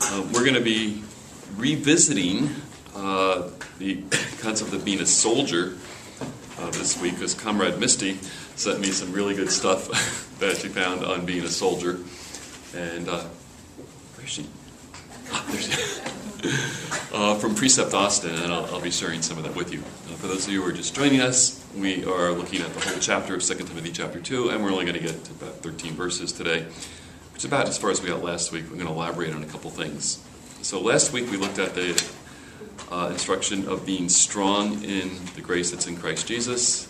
We're going to be revisiting the concept of being a soldier this week, because Comrade Misty sent me some really good stuff that she found on being a soldier. And where is she? There she is. From Precept Austin, and I'll be sharing some of that with you. For those of you who are just joining us, we are looking at the whole chapter of 2 Timothy chapter 2, and we're only going to get to about 13 verses today, which is about as far as we got last week. We're going to elaborate on a couple things. So last week we looked at the instruction of being strong in the grace that's in Christ Jesus.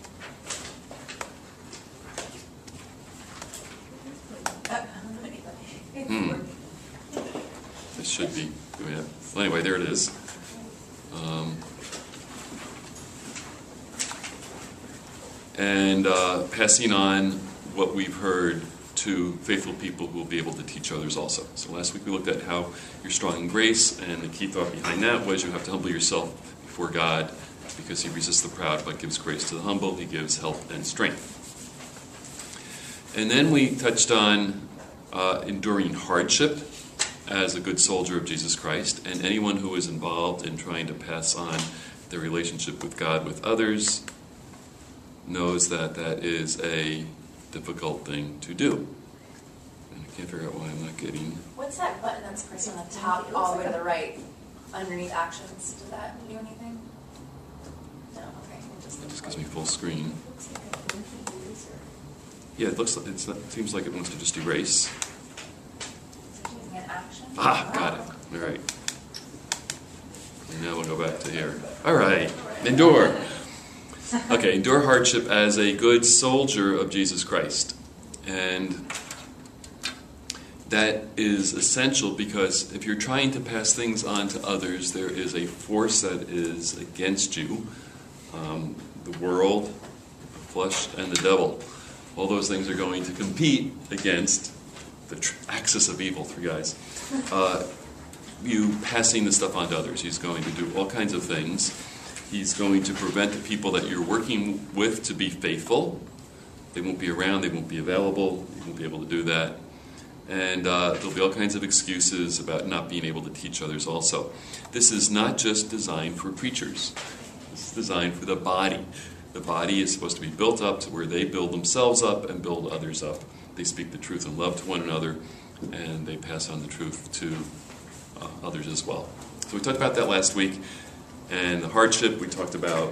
This should be doing it. Well, anyway, there it is. And passing on what we've heard to faithful people who will be able to teach others also. So last week we looked at how you're strong in grace, and the key thought behind that was you have to humble yourself before God, because He resists the proud but gives grace to the humble. He gives help and strength. And then we touched on enduring hardship as a good soldier of Jesus Christ, and anyone who is involved in trying to pass on their relationship with God with others knows that that is a difficult thing to do. And I can't figure out why I'm not getting... What's that button that's pressed on the top all the way to the right, underneath actions? Does that do anything? No, okay. It just gives me full screen. Yeah, it seems like it wants to just erase. Got it. All right. And now we'll go back to here. All right. Endure. Okay, endure hardship as a good soldier of Jesus Christ. And that is essential, because if you're trying to pass things on to others, there is a force that is against you. The world, the flesh, and the devil. All those things are going to compete against the axis of evil, three guys. You passing the stuff on to others. He's going to do all kinds of things. He's going to prevent the people that you're working with to be faithful. They won't be around. They won't be available. You won't be able to do that. And there'll be all kinds of excuses about not being able to teach others also. This is not just designed for preachers. This is designed for the body. The body is supposed to be built up to where they build themselves up and build others up. They speak the truth in love to one another, and they pass on the truth to others as well. So we talked about that last week, and the hardship we talked about,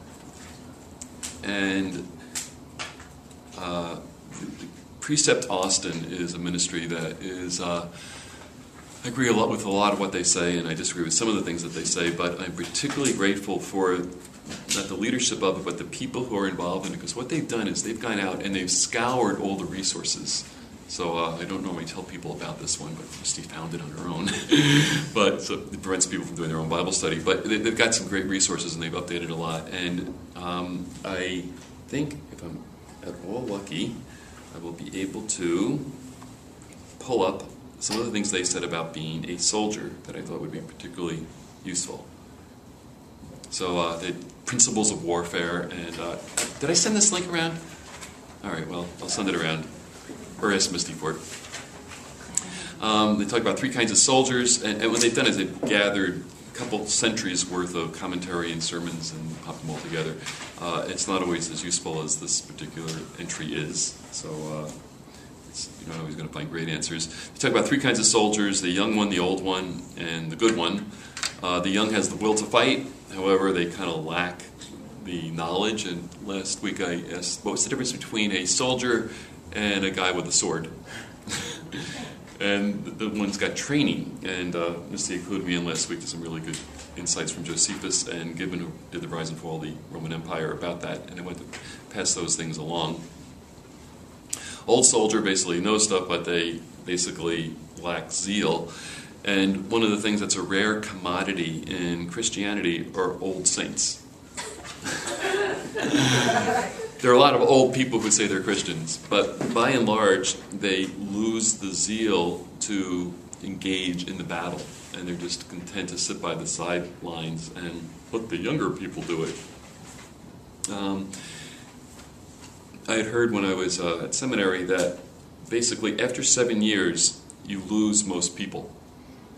and the Precept Austin is a ministry that is, I agree a lot with a lot of what they say, and I disagree with some of the things that they say, but I'm particularly grateful for not the leadership of it, but the people who are involved in it, because what they've done is they've gone out and they've scoured all the resources. So I don't normally tell people about this one, but Misty found it on her own. But so it prevents people from doing their own Bible study. But they've got some great resources, and they've updated a lot. And I think if I'm at all lucky, I will be able to pull up some of the things they said about being a soldier that I thought would be particularly useful. So the principles of warfare, and did I send this link around? All right, well, I'll send it around, or ask Misty for it. They talk about three kinds of soldiers, and what they've done is they've gathered a couple centuries worth of commentary and sermons and popped them all together. It's not always as useful as this particular entry is, so you're not always going to find great answers. They talk about three kinds of soldiers: the young one, the old one, and the good one. The young has the will to fight. However, they kind of lack the knowledge. And last week I asked, what's the difference between a soldier and a guy with a sword? And the one's got training. And Misty included me in last week to some really good insights from Josephus and Gibbon, who did the Rise and Fall of the Roman Empire, about that. And I went to pass those things along. Old soldier basically knows stuff, but they basically lack zeal. And one of the things that's a rare commodity in Christianity are old saints. There are a lot of old people who say they're Christians, but by and large, they lose the zeal to engage in the battle, and they're just content to sit by the sidelines and let the younger people do it. I had heard when I was at seminary that basically after 7 years, you lose most people.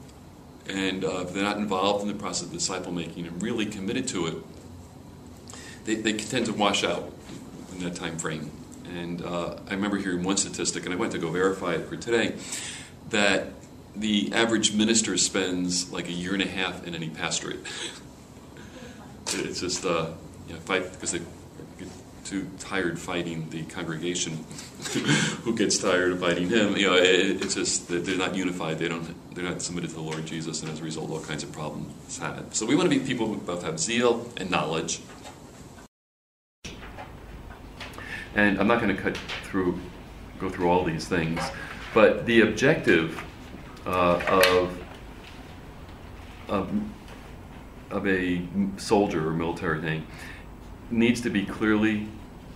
And if they're not involved in the process of disciple making and really committed to it, they tend to wash out in that time frame. And I remember hearing one statistic, and I went to go verify it for today, that the average minister spends like a year and a half in any pastorate. It's just, fight because they get too tired fighting the congregation, who gets tired of fighting him. It's just that they're not unified. They're not submitted to the Lord Jesus, and as a result, all kinds of problems happen. So we want to be people who both have zeal and knowledge. And I'm not going to go through all these things, but the objective of a soldier or military thing needs to be clearly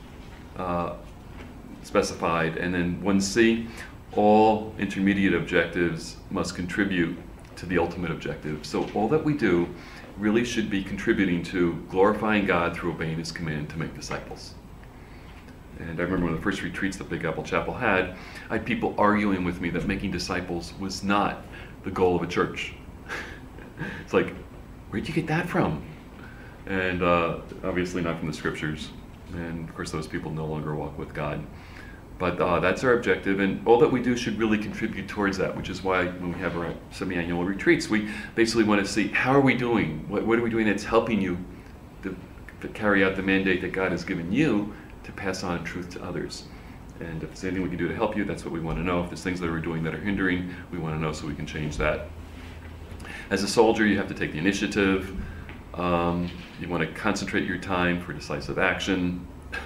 specified. And then 1C, all intermediate objectives must contribute to the ultimate objective. So all that we do really should be contributing to glorifying God through obeying His command to make disciples. And I remember one of the first retreats that Big Apple Chapel had, I had people arguing with me that making disciples was not the goal of a church. It's like, where'd you get that from? And obviously not from the scriptures. And of course those people no longer walk with God. But that's our objective, and all that we do should really contribute towards that, which is why when we have our semi-annual retreats, we basically want to see, how are we doing? What are we doing that's helping you to carry out the mandate that God has given you to pass on truth to others? And if there's anything we can do to help you, that's what we want to know. If there's things that we're doing that are hindering, we want to know so we can change that. As a soldier, you have to take the initiative. You want to concentrate your time for decisive action.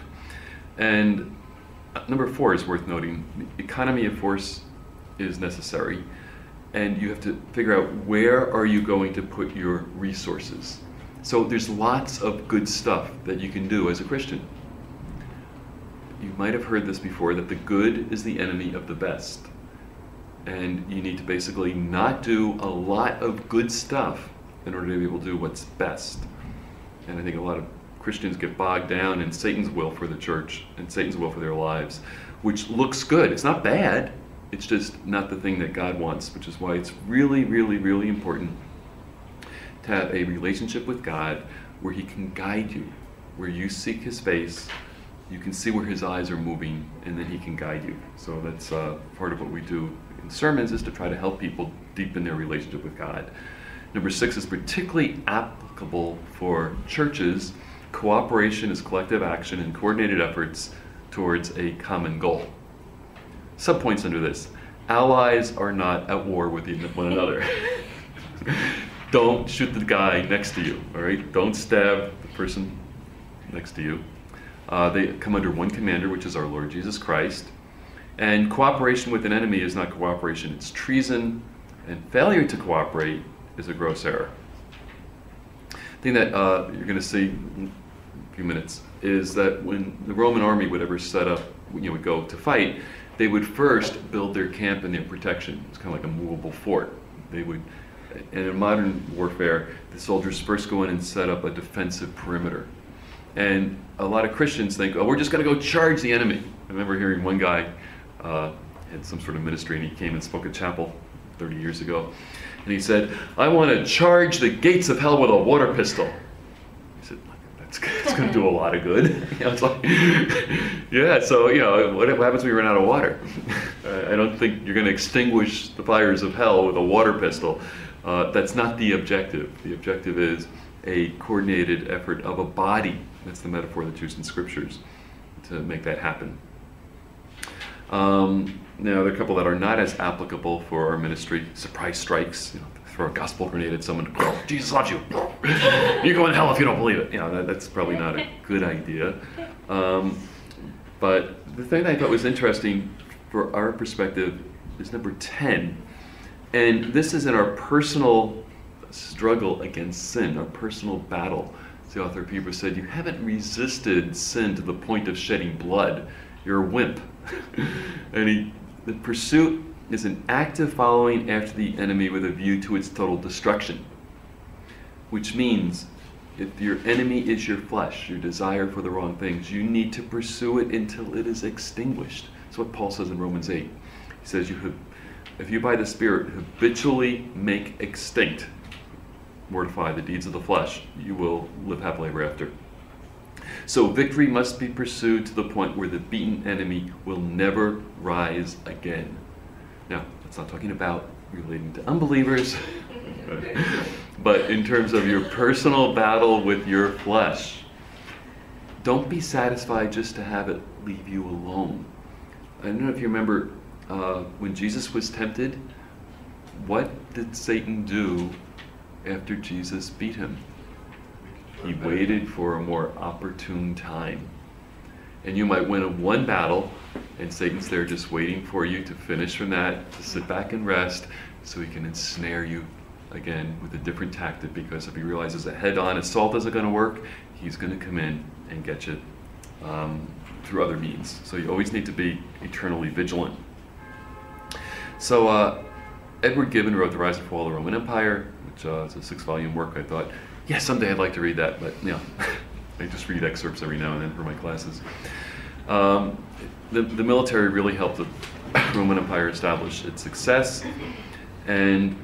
And number 4 is worth noting. The economy of force is necessary. And you have to figure out, where are you going to put your resources? So there's lots of good stuff that you can do as a Christian. You might have heard this before, that the good is the enemy of the best. And you need to basically not do a lot of good stuff in order to be able to do what's best. And I think a lot of Christians get bogged down in Satan's will for the church and Satan's will for their lives, which looks good. It's not bad. It's just not the thing that God wants, which is why it's really, really, really important to have a relationship with God where He can guide you, where you seek His face, you can see where His eyes are moving, and then He can guide you. So that's part of what we do in sermons, is to try to help people deepen their relationship with God. Number 6 is particularly applicable for churches. Cooperation is collective action and coordinated efforts towards a common goal. Subpoints under this: allies are not at war with one another. Don't shoot the guy next to you, all right? Don't stab the person next to you. They come under one commander, which is our Lord Jesus Christ. And cooperation with an enemy is not cooperation, it's treason. And failure to cooperate is a gross error. The thing that you're going to see in a few minutes is that when the Roman army would ever set up, would go to fight, they would first build their camp and their protection. It's kind of like a movable fort. They would, and in modern warfare, the soldiers first go in and set up a defensive perimeter. And a lot of Christians think, oh, we're just going to go charge the enemy. I remember hearing one guy had some sort of ministry, and he came and spoke at chapel 30 years ago. And he said, I want to charge the gates of hell with a water pistol. I said, that's going to do a lot of good. It's like, yeah, so, what happens when you run out of water? I don't think you're going to extinguish the fires of hell with a water pistol. That's not the objective. The objective is a coordinated effort of a body. That's the metaphor that's used in scriptures to make that happen. Now, there are a couple that are not as applicable for our ministry. Surprise strikes. Throw a gospel grenade at someone. Oh, Jesus loves you. You're going to hell if you don't believe it. That's probably not a good idea. But the thing that I thought was interesting for our perspective is number 10. And this is in our personal struggle against sin, our personal battle. As the author of Hebrews said, you haven't resisted sin to the point of shedding blood. You're a wimp. And the pursuit is an active following after the enemy with a view to its total destruction. Which means, if your enemy is your flesh, your desire for the wrong things, you need to pursue it until it is extinguished. That's what Paul says in Romans 8. He says you have if you by the Spirit habitually make extinct, mortify the deeds of the flesh, you will live happily ever after. So victory must be pursued to the point where the beaten enemy will never rise again. Now, that's not talking about relating to unbelievers, but in terms of your personal battle with your flesh. Don't be satisfied just to have it leave you alone. I don't know if you remember when Jesus was tempted, what did Satan do after Jesus beat him? He waited for a more opportune time. And you might win one battle, and Satan's there just waiting for you to finish from that, to sit back and rest, so he can ensnare you again with a different tactic, because if he realizes a head-on assault isn't going to work, he's going to come in and get you through other means. So you always need to be eternally vigilant. So Edward Gibbon wrote The Rise and Fall of the Roman Empire, which is a 6-volume work. I thought, yeah, someday I'd like to read that, but I just read excerpts every now and then for my classes. The military really helped the Roman Empire establish its success, and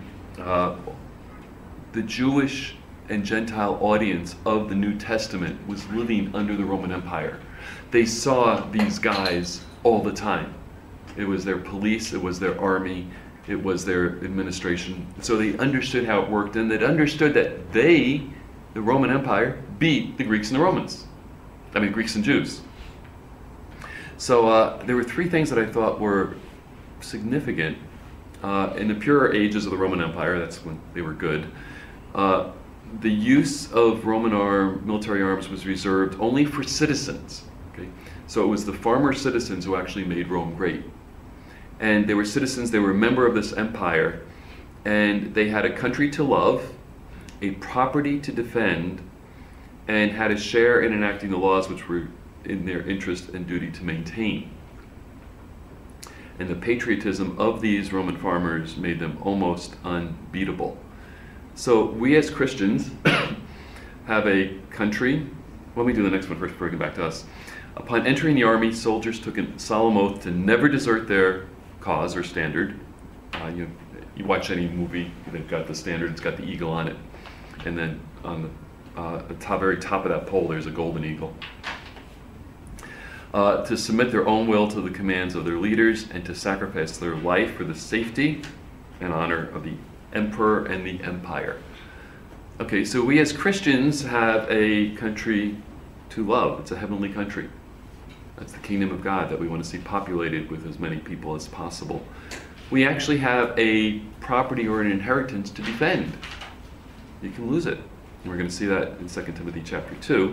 the Jewish and Gentile audience of the New Testament was living under the Roman Empire. They saw these guys all the time. It was their police, it was their army, it was their administration. So they understood how it worked, and they understood that the Roman Empire, beat the Greeks and the Romans. I mean, Greeks and Jews. So there were 3 things that I thought were significant. In the purer ages of the Roman Empire, that's when they were good, the use of Roman military arms was reserved only for citizens. Okay? So it was the farmer citizens who actually made Rome great. And they were citizens, they were a member of this empire, and they had a country to love, a property to defend, and had a share in enacting the laws which were in their interest and duty to maintain. And the patriotism of these Roman farmers made them almost unbeatable. So we as Christians have a country. Let me do the next one first before we get back to us. Upon entering the army, soldiers took a solemn oath to never desert their cause or standard. You watch any movie, they've got the standard, it's got the eagle on it. And then on the very top of that pole, there's a golden eagle. To submit their own will to the commands of their leaders, and to sacrifice their life for the safety and honor of the emperor and the empire. Okay, so we as Christians have a country to love. It's a heavenly country. That's the kingdom of God that we want to see populated with as many people as possible. We actually have a property or an inheritance to defend. You can lose it. And we're going to see that in 2 Timothy chapter 2.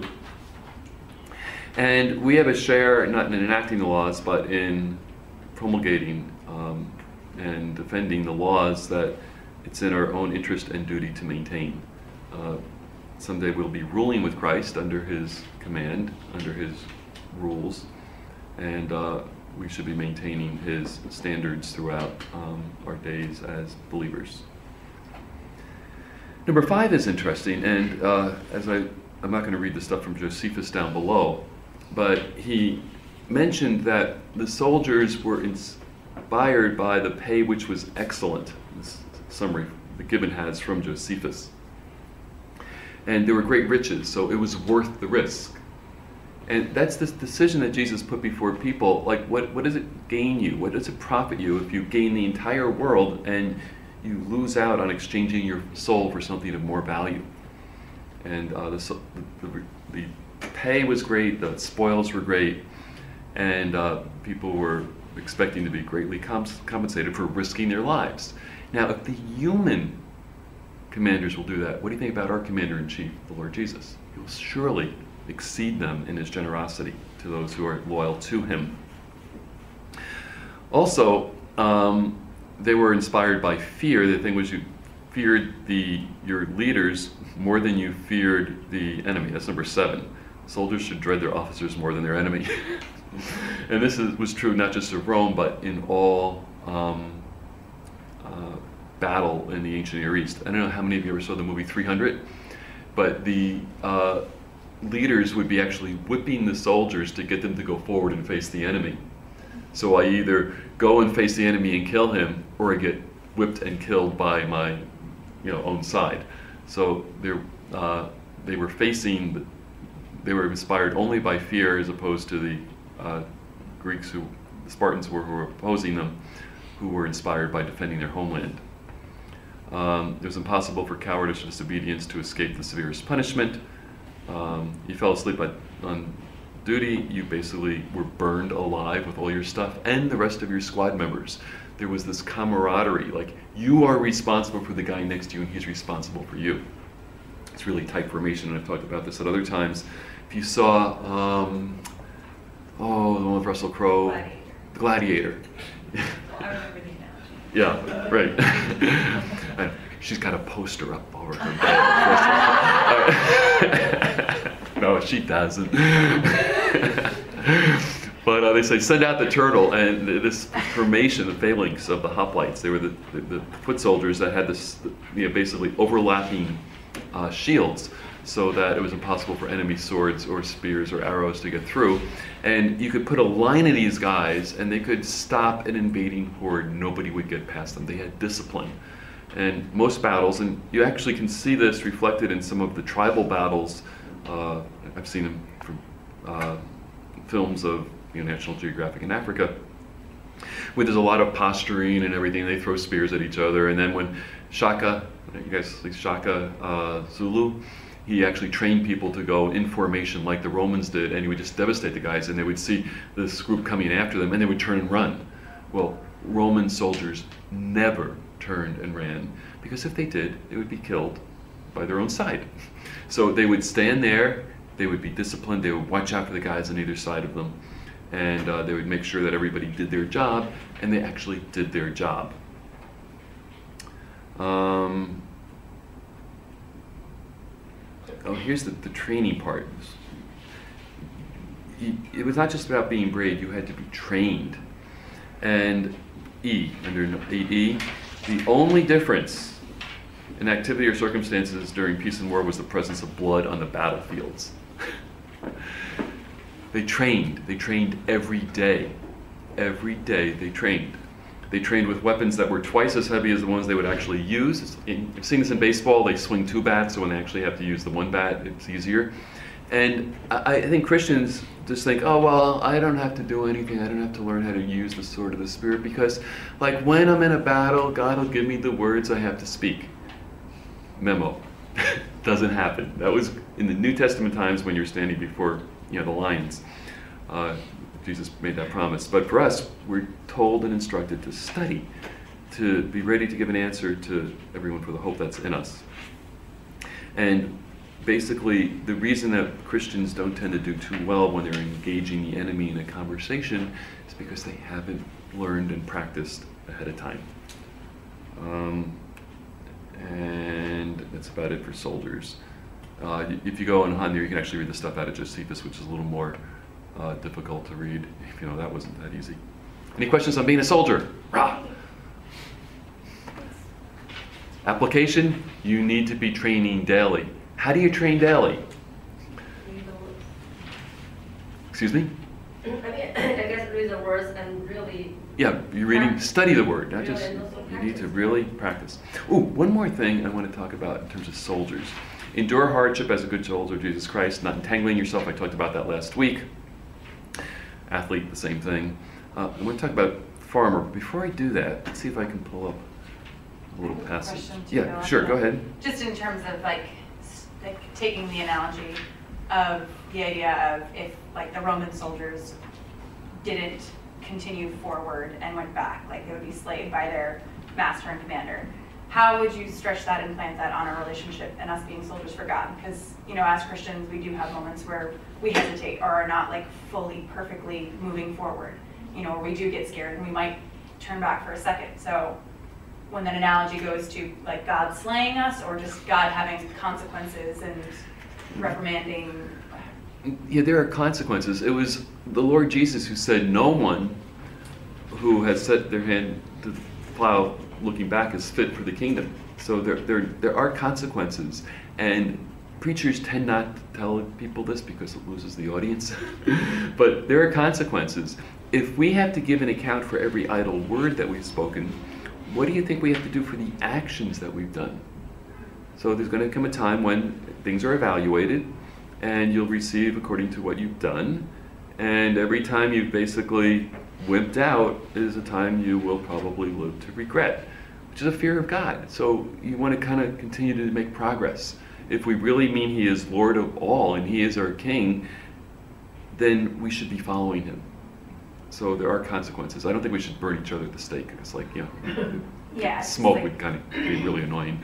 And we have a share, not in enacting the laws, but in promulgating and defending the laws that it's in our own interest and duty to maintain. Someday we'll be ruling with Christ under his command, under his rules, and we should be maintaining his standards throughout our days as believers. Number 5 is interesting, and I'm not going to read the stuff from Josephus down below, but he mentioned that the soldiers were inspired by the pay which was excellent. This summary that Gibbon has from Josephus. And there were great riches, so it was worth the risk. And that's this decision that Jesus put before people. Like, what does it gain you? What does it profit you if you gain the entire world and you lose out on exchanging your soul for something of more value? And the pay was great, the spoils were great, and people were expecting to be greatly compensated for risking their lives. Now, if the human commanders will do that, what do you think about our commander-in-chief, the Lord Jesus? He will surely exceed them in his generosity to those who are loyal to him. Also, they were inspired by fear. The thing was, you feared your leaders more than you feared the enemy. That's number 7. Soldiers should dread their officers more than their enemy. And this was true not just of Rome, but in all battle in the ancient Near East. I don't know how many of you ever saw the movie 300, but the leaders would be actually whipping the soldiers to get them to go forward and face the enemy. So I either go and face the enemy and kill him, or I get whipped and killed by my own side. So they were facing, they were inspired only by fear, as opposed to the Greeks, the Spartans who were opposing them, who were inspired by defending their homeland. It was impossible for cowardice or disobedience to escape the severest punishment. You fell asleep on duty, you basically were burned alive with all your stuff and the rest of your squad members. There was this camaraderie, like you are responsible for the guy next to you and he's responsible for you. It's really tight formation, and I've talked about this at other times. If you saw, the one with Russell Crowe, Gladiator. I remember the analogy. Yeah, right. And she's got a poster up over her bed. No, she doesn't. But they say, send out the turtle, and this formation, the phalanx of the hoplites, they were the foot soldiers that had this, basically overlapping shields, so that it was impossible for enemy swords or spears or arrows to get through. And you could put a line of these guys, and they could stop an invading horde. Nobody would get past them. They had discipline. And most battles, and you actually can see this reflected in some of the tribal battles. I've seen them from films of National Geographic in Africa, where there's a lot of posturing and everything. They throw spears at each other, and then when Shaka, you guys see Shaka Zulu, he actually trained people to go in formation like the Romans did, and he would just devastate the guys, and they would see this group coming after them, and they would turn and run. Well, Roman soldiers never turned and ran, because if they did, they would be killed by their own side. So they would stand there, they would be disciplined, they would watch out for the guys on either side of them, and they would make sure that everybody did their job, and they actually did their job. Here's the training part. It was not just about being brave, you had to be trained. And under E, the only difference in activity or circumstances during peace and war was the presence of blood on the battlefields. They trained every day. Every day they trained. They trained with weapons that were twice as heavy as the ones they would actually use. You've seen this in baseball, they swing 2 bats, so when they actually have to use the 1 bat, it's easier. And I think Christians just think, oh, well, I don't have to do anything. I don't have to learn how to use the sword of the Spirit, because like when I'm in a battle, God will give me the words I have to speak. Memo. Doesn't happen. That was in the New Testament times when you're standing before the lions. Jesus made that promise. But for us, we're told and instructed to study, to be ready to give an answer to everyone for the hope that's in us. And basically, the reason that Christians don't tend to do too well when they're engaging the enemy in a conversation is because they haven't learned and practiced ahead of time. And that's about it for soldiers. If you go on Han there, you can actually read the stuff out of Josephus, which is a little more difficult to read. That wasn't that easy. Any questions on being a soldier? Rah! Application, you need to be training daily. How do you train daily? Excuse me? I guess read the words and really... Yeah, you're reading, study the word, not just, you need to really practice. Ooh, one more thing I want to talk about in terms of soldiers. Endure hardship as a good soldier of Jesus Christ, not entangling yourself. I talked about that last week. Athlete, the same thing. I want to talk about farmer. Before I do that, let's see if I can pull up a little passage. Yeah, sure, go ahead. Just in terms of like taking the analogy of the idea of if like the Roman soldiers didn't continue forward and went back, like they would be slayed by their master and commander. How would you stretch that and plant that on our relationship and us being soldiers for God? Because, as Christians, we do have moments where we hesitate or are not like fully, perfectly moving forward, or we do get scared and we might turn back for a second. So when that analogy goes to like God slaying us or just God having consequences and reprimanding. Yeah, there are consequences. It was the Lord Jesus who said no one who has set their hand to the plow looking back is fit for the kingdom. So there are consequences, and preachers tend not to tell people this because it loses the audience. But there are consequences. If we have to give an account for every idle word that we've spoken, what do you think we have to do for the actions that we've done? So there's going to come a time when things are evaluated, and you'll receive according to what you've done. And every time you've basically wimped out is a time you will probably live to regret, which is a fear of God. So you want to kind of continue to make progress. If we really mean He is Lord of all and He is our King, then we should be following Him. So there are consequences. I don't think we should burn each other at the stake. It's like, Yeah, smoke like, would kind of be really annoying.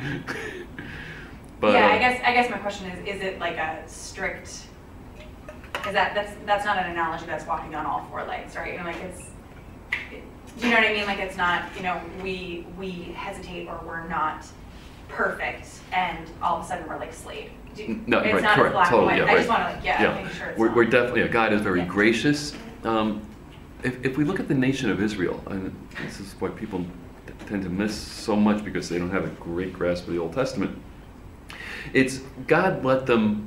But, yeah, I guess my question is it like a strict? Because that's not an analogy that's walking on all four legs, right? Like do you know what I mean? Like it's not, we hesitate or we're not perfect, and all of a sudden we're like slave. No, it's right, not correct, black totally, and white. yeah, I right. just want to make sure it's we're not. definitely, God is very Yeah. gracious. If we look at the nation of Israel, and this is what people tend to miss so much because they don't have a great grasp of the Old Testament, it's God let them,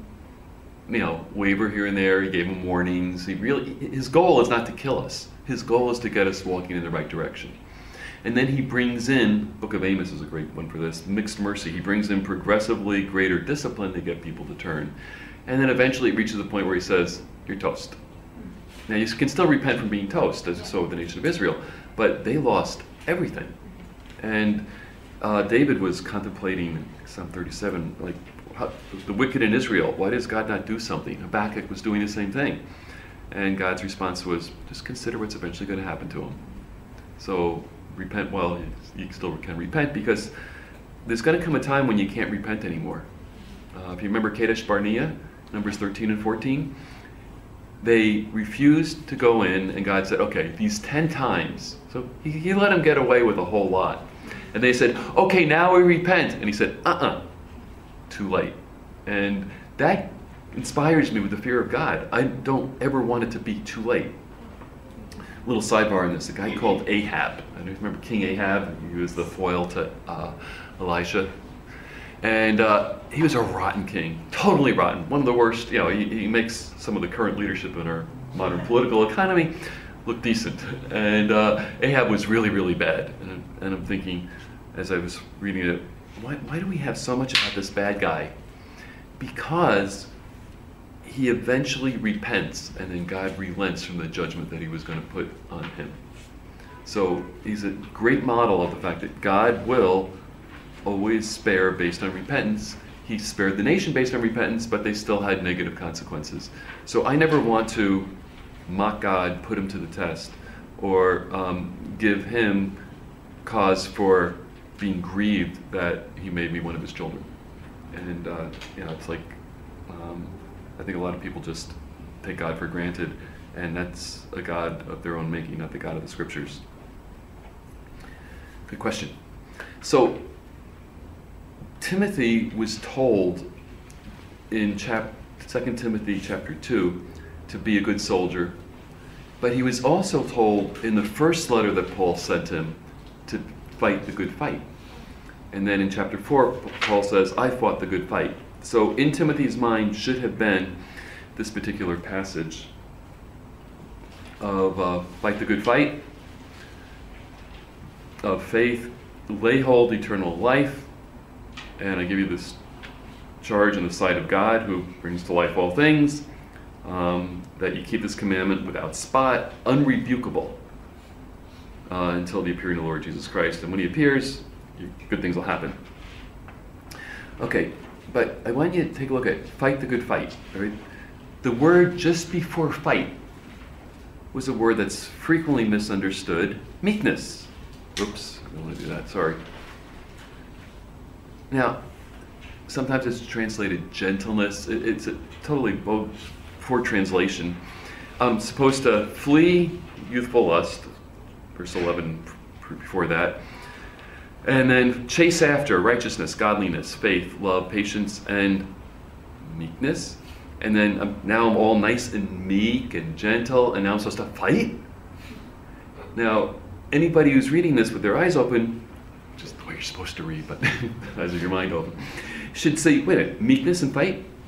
waver here and there. He gave them warnings. His goal is not to kill us. His goal is to get us walking in the right direction. And then He brings in, Book of Amos is a great one for this, mixed mercy. He brings in progressively greater discipline to get people to turn. And then eventually it reaches a point where He says, you're toast. Now you can still repent from being toast, as so with the nation of Israel, but they lost everything. And David was contemplating Psalm 37, like, the wicked in Israel, why does God not do something? Habakkuk was doing the same thing. And God's response was, just consider what's eventually going to happen to him. So repent, well, you still can repent, because there's going to come a time when you can't repent anymore. If you remember Kadesh Barnea, Numbers 13 and 14, they refused to go in, and God said, okay, these 10 times. So he let them get away with a whole lot. And they said, okay, now we repent. And He said, too late. And that inspires me with the fear of God. I don't ever want it to be too late. Little sidebar on this, a guy called Ahab. I don't remember King Ahab. He was the foil to Elisha. And he was a rotten king, totally rotten. One of the worst, he makes some of the current leadership in our modern political economy look decent. And Ahab was really, really bad. And I'm thinking, as I was reading it, why do we have so much about this bad guy? Because he eventually repents, and then God relents from the judgment that He was going to put on him. So he's a great model of the fact that God will always spare based on repentance. He spared the nation based on repentance, but they still had negative consequences. So I never want to mock God, put Him to the test, or give Him cause for being grieved that He made me one of His children. And it's like, I think a lot of people just take God for granted, and that's a God of their own making, not the God of the Scriptures. Good question. So Timothy was told in 2 Timothy chapter 2 to be a good soldier, but he was also told in the first letter that Paul sent him to fight the good fight. And then in chapter 4, Paul says, I fought the good fight. So in Timothy's mind should have been this particular passage of fight the good fight, of faith, lay hold eternal life, and I give you this charge in the sight of God, who brings to life all things, that you keep this commandment without spot, unrebukable, until the appearing of the Lord Jesus Christ. And when He appears, good things will happen. Okay, but I want you to take a look at fight the good fight. All right? The word just before fight was a word that's frequently misunderstood, meekness. Oops, I don't want to do that, sorry. Now, sometimes it's translated gentleness. It's a totally both poor translation. Supposed to flee youthful lust, verse 11 before that, and then chase after righteousness, godliness, faith, love, patience, and meekness. And then now I'm all nice and meek and gentle, and now I'm supposed to fight? Now, anybody who's reading this with their eyes open, just the way you're supposed to read, but as with your mind open, should say, wait a minute, meekness and fight?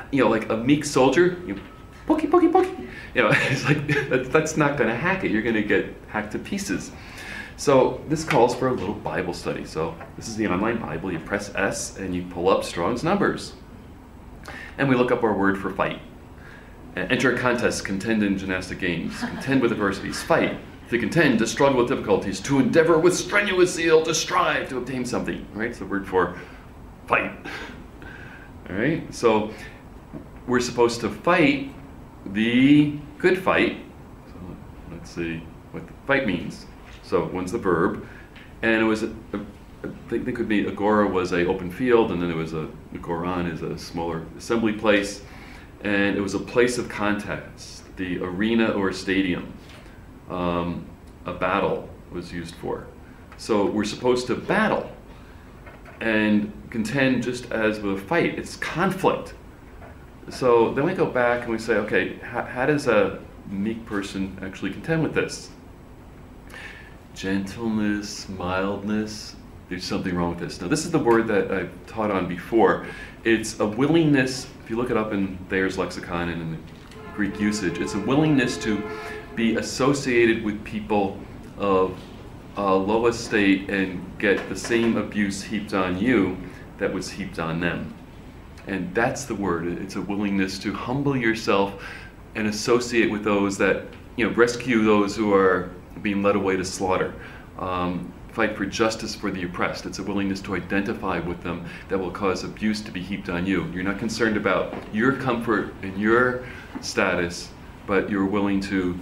like a meek soldier, pokey, pokey, pokey. It's like that's not going to hack it. You're going to get hacked to pieces. So this calls for a little Bible study. So this is the online Bible. You press S and you pull up Strong's numbers. And we look up our word for fight. Enter a contest, contend in gymnastic games, contend with adversities, fight, to contend, to struggle with difficulties, to endeavor with strenuous zeal, to strive, to obtain something. Right? It's the word for fight. All right? So we're supposed to fight the good fight. So let's see what the fight means. So one's the verb, and it was they could be agora was a open field, and then there was a agoran is a smaller assembly place, and it was a place of contest, the arena or stadium. A battle was used for. So we're supposed to battle and contend just as with a fight. It's conflict. So then we go back and we say, okay, how does a meek person actually contend with this? Gentleness, mildness, there's something wrong with this. Now this is the word that I've taught on before. It's a willingness, if you look it up in Thayer's lexicon and in the Greek usage, it's a willingness to be associated with people of low estate and get the same abuse heaped on you that was heaped on them. And that's the word. It's a willingness to humble yourself and associate with those that, rescue those who are being led away to slaughter. Fight for justice for the oppressed. It's a willingness to identify with them that will cause abuse to be heaped on you. You're not concerned about your comfort and your status, but you're willing to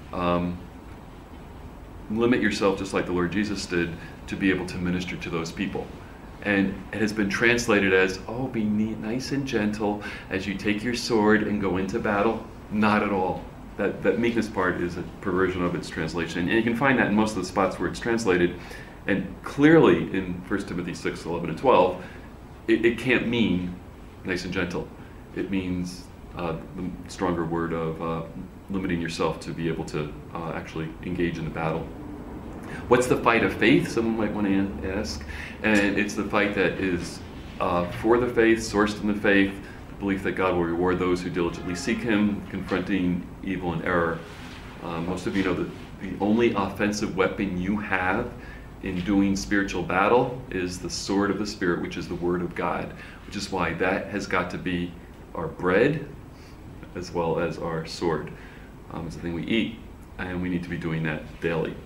limit yourself, just like the Lord Jesus did, to be able to minister to those people. And it has been translated as, be nice and gentle as you take your sword and go into battle. Not at all. That meekness part is a perversion of its translation. And you can find that in most of the spots where it's translated. And clearly in 1 Timothy 6, 11, and 12, it can't mean nice and gentle. It means the stronger word of limiting yourself to be able to actually engage in the battle. What's the fight of faith? Someone might want to ask. And it's the fight that is for the faith, sourced in the faith, the belief that God will reward those who diligently seek Him, confronting evil and error. Most of you know that the only offensive weapon you have in doing spiritual battle is the sword of the Spirit, which is the Word of God, which is why that has got to be our bread as well as our sword. It's the thing we eat, and we need to be doing that daily.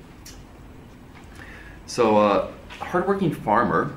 So a hardworking farmer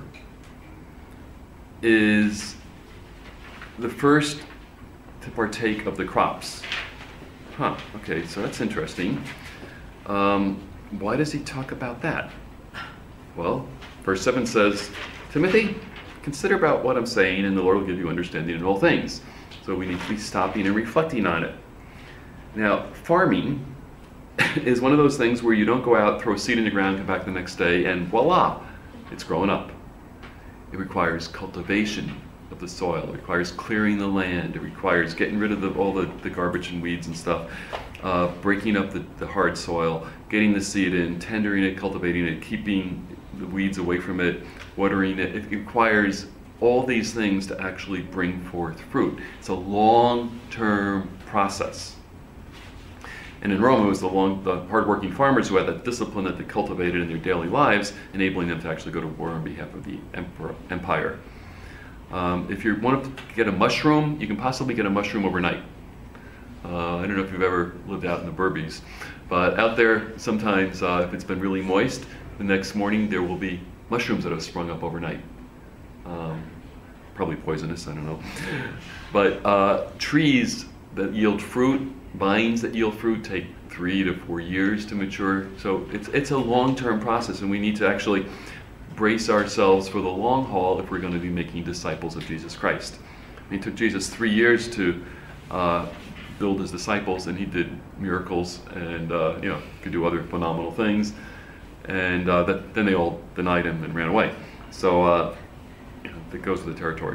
is the first to partake of the crops. Okay, so that's interesting. Why does he talk about that? Well, verse 7 says, Timothy, consider about what I'm saying, and the Lord will give you understanding in all things. So we need to be stopping and reflecting on it. Now, farming is one of those things where you don't go out, throw a seed in the ground, come back the next day, and voila, it's growing up. It requires cultivation of the soil. It requires clearing the land. It requires getting rid of all the garbage and weeds and stuff, breaking up the hard soil, getting the seed in, tendering it, cultivating it, keeping the weeds away from it, watering it. It requires all these things to actually bring forth fruit. It's a long-term process. And in Rome, it was the hardworking farmers who had that discipline that they cultivated in their daily lives, enabling them to actually go to war on behalf of the empire. If you want to get a mushroom, you can possibly get a mushroom overnight. I don't know if you've ever lived out in the Berbies, but out there, sometimes if it's been really moist, the next morning there will be mushrooms that have sprung up overnight. Probably poisonous, I don't know. But trees that yield fruit, vines that yield fruit take 3 to 4 years to mature. So it's a long-term process, and we need to actually brace ourselves for the long haul if we're going to be making disciples of Jesus Christ. It took Jesus 3 years to build his disciples, and he did miracles and could do other phenomenal things. And then they all denied him and ran away. So that goes with the territory.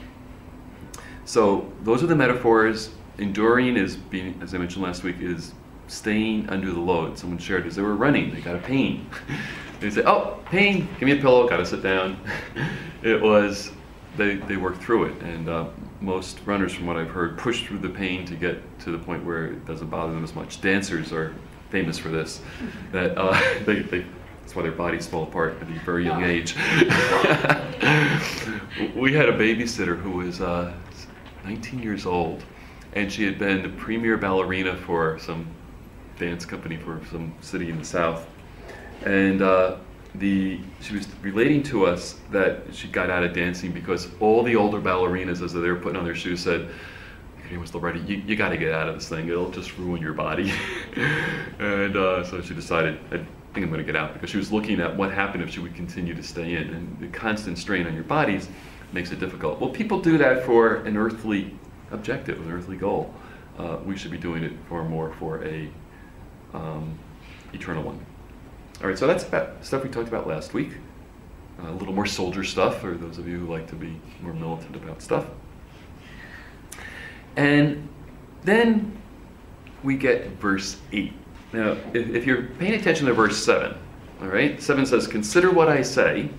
So those are the metaphors. Enduring is being, as I mentioned last week, is staying under the load. Someone shared as they were running, they got a pain. They say, "Oh, pain, give me a pillow, gotta sit down." It was they work through it, and most runners, from what I've heard, push through the pain to get to the point where it doesn't bother them as much. Dancers are famous for this, that that's why their bodies fall apart at a very young age. We had a babysitter who was 19 years old, and she had been the premier ballerina for some dance company for some city in the South. And she was relating to us that she got out of dancing because all the older ballerinas, as they were putting on their shoes, said, "Your name was Loretta, you got to get out of this thing. It'll just ruin your body." And so she decided, I think I'm going to get out, because she was looking at what happened if she would continue to stay in. And the constant strain on your bodies makes it difficult. Well, people do that for an earthly objective, an earthly goal. We should be doing it far more for a eternal one. All right, so that's about stuff we talked about last week. A little more soldier stuff for those of you who like to be more militant about stuff. And then we get verse 8. Now, if you're paying attention to verse 7, all right, 7 says, "Consider what I say."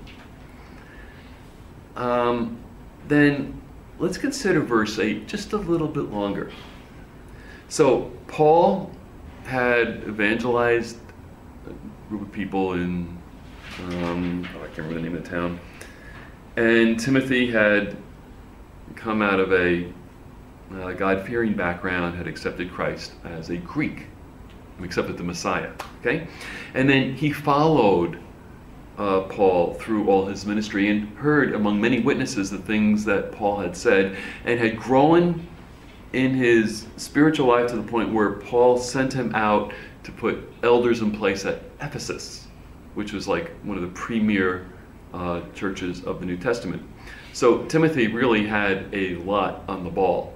Then let's consider verse 8 just a little bit longer. So Paul had evangelized a group of people in, I can't remember the name of the town, and Timothy had come out of a God-fearing background, had accepted Christ as a Greek, accepted the Messiah, okay? And then he followed Paul through all his ministry and heard among many witnesses the things that Paul had said, and had grown in his spiritual life to the point where Paul sent him out to put elders in place at Ephesus, which was like one of the premier churches of the New Testament. So Timothy really had a lot on the ball.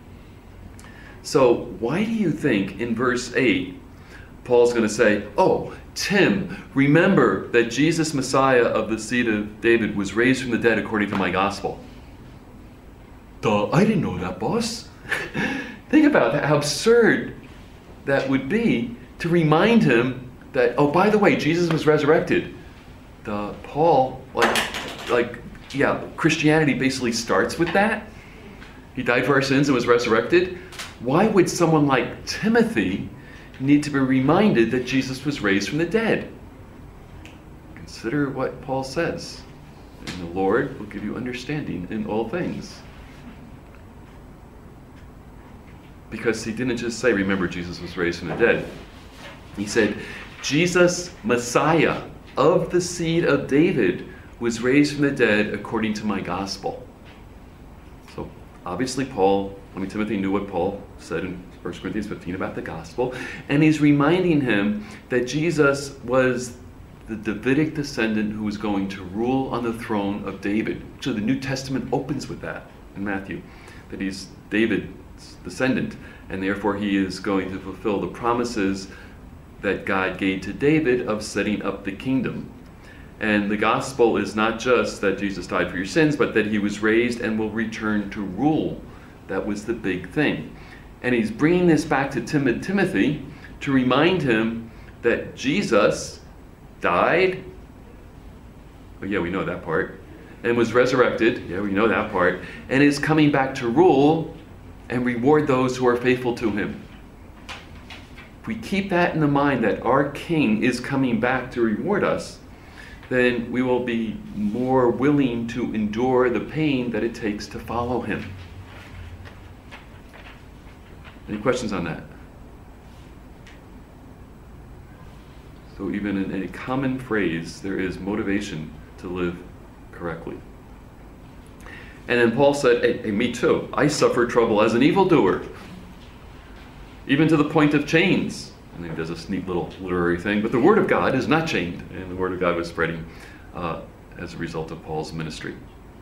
So why do you think in verse 8 Paul's going to say, "Oh, Tim, remember that Jesus, Messiah of the seed of David, was raised from the dead according to my gospel"? Duh, I didn't know that, boss. Think about that, how absurd that would be to remind him that, oh, by the way, Jesus was resurrected. Paul, Christianity basically starts with that. He died for our sins and was resurrected. Why would someone like Timothy need to be reminded that Jesus was raised from the dead? Consider what Paul says. "And the Lord will give you understanding in all things." Because he didn't just say, remember, Jesus was raised from the dead. He said, Jesus, Messiah of the seed of David, was raised from the dead according to my gospel. So obviously Timothy knew what Paul said in 1 Corinthians 15 about the gospel, and he's reminding him that Jesus was the Davidic descendant who was going to rule on the throne of David. So the New Testament opens with that in Matthew, that he's David's descendant, and therefore he is going to fulfill the promises that God gave to David of setting up the kingdom. And the gospel is not just that Jesus died for your sins, but that he was raised and will return to rule. That was the big thing. And he's bringing this back to Timothy to remind him that Jesus died, oh yeah, we know that part, and was resurrected, yeah, we know that part, and is coming back to rule and reward those who are faithful to him. If we keep that in the mind, that our King is coming back to reward us, then we will be more willing to endure the pain that it takes to follow him. Any questions on that? So even in a common phrase, there is motivation to live correctly. And then Paul said, hey, me too. I suffer trouble as an evildoer, even to the point of chains. And he does this neat little literary thing. But the Word of God is not chained, and the Word of God was spreading as a result of Paul's ministry.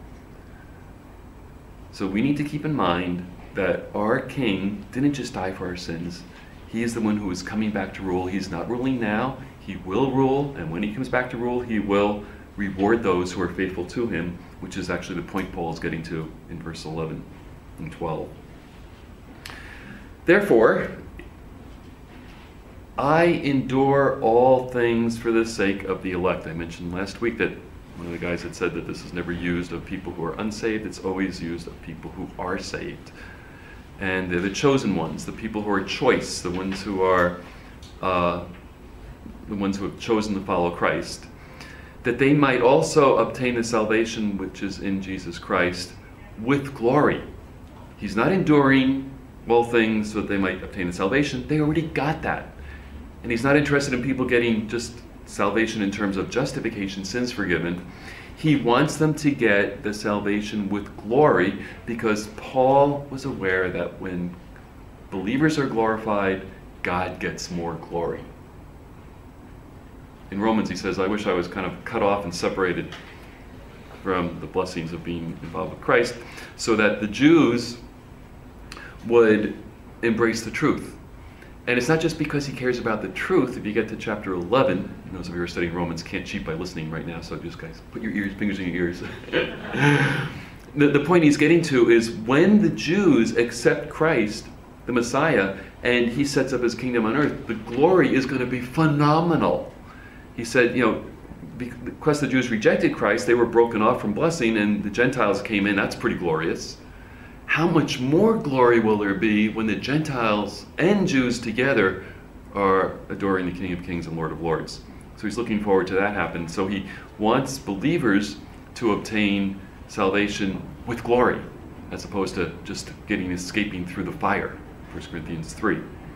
So we need to keep in mind that our King didn't just die for our sins. He is the one who is coming back to rule. He's not ruling now. He will rule, and when he comes back to rule, he will reward those who are faithful to him, which is actually the point Paul is getting to in verse 11 and 12. Therefore, I endure all things for the sake of the elect. I mentioned last week that one of the guys had said that this is never used of people who are unsaved, it's always used of people who are saved. And they're the chosen ones, the people who are choice, the ones who are the ones who have chosen to follow Christ, that they might also obtain the salvation which is in Jesus Christ with glory. He's not enduring all things so that they might obtain the salvation. They already got that. And he's not interested in people getting just salvation in terms of justification, sins forgiven. He wants them to get the salvation with glory, because Paul was aware that when believers are glorified, God gets more glory. In Romans he says, I wish I was kind of cut off and separated from the blessings of being involved with Christ, so that the Jews would embrace the truth. And it's not just because he cares about the truth. If you get to chapter 11, and those of you who are studying Romans can't cheat by listening right now, so just guys, put your fingers in your ears. The point he's getting to is when the Jews accept Christ, the Messiah, and he sets up his kingdom on earth, the glory is going to be phenomenal. He said, because the Jews rejected Christ, they were broken off from blessing, and the Gentiles came in. That's pretty glorious. How much more glory will there be when the Gentiles and Jews together are adoring the King of Kings and Lord of Lords? So he's looking forward to that happen. So he wants believers to obtain salvation with glory, as opposed to just escaping through the fire. 1 Corinthians 3.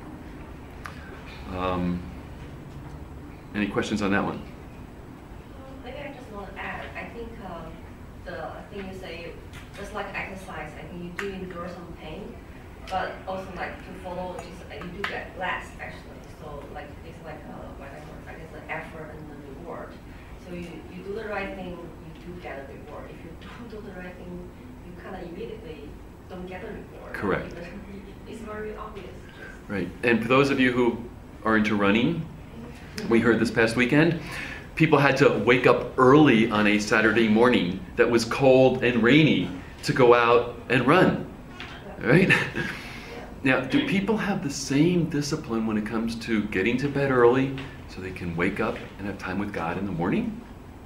Any questions on that one? Maybe I just want to add, I think the thing you say, just like exercise, I think you do endure some pain, but also like to follow Jesus, you do get less actually. So like it's like whatever, I guess the effort and the reward. So you do the right thing, you do get a reward. If you don't do the right thing, you kind of immediately don't get a reward. Correct. It's very obvious. Right. And for those of you who are into running, we heard this past weekend, people had to wake up early on a Saturday morning that was cold and rainy to go out and run, right? Now, do people have the same discipline when it comes to getting to bed early so they can wake up and have time with God in the morning?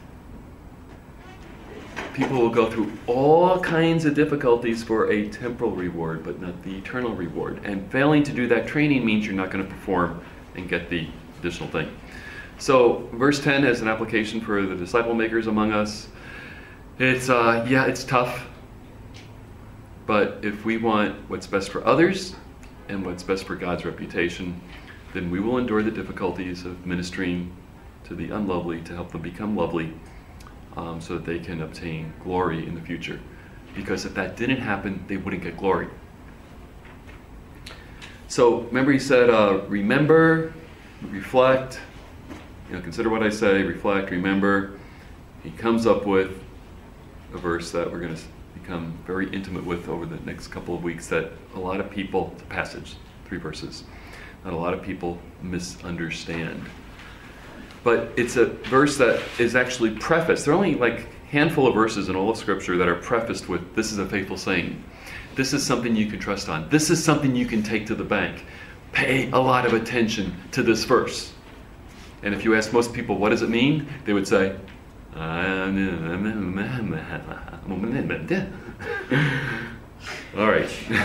People will go through all kinds of difficulties for a temporal reward, but not the eternal reward. And failing to do that training means you're not going to perform and get the additional thing. So, verse 10 has an application for the disciple makers among us. It's, it's tough. But if we want what's best for others and what's best for God's reputation, then we will endure the difficulties of ministering to the unlovely to help them become lovely, so that they can obtain glory in the future. Because if that didn't happen, they wouldn't get glory. So remember he said, remember, reflect, consider what I say, reflect, remember. He comes up with a verse that we're going to become very intimate with over the next couple of weeks, that a lot of people, it's a passage, 3 verses, that a lot of people misunderstand. But it's a verse that is actually prefaced. There are only like a handful of verses in all of Scripture that are prefaced with, this is a faithful saying. This is something you can trust on. This is something you can take to the bank. Pay a lot of attention to this verse. And if you ask most people, what does it mean? They would say, all right.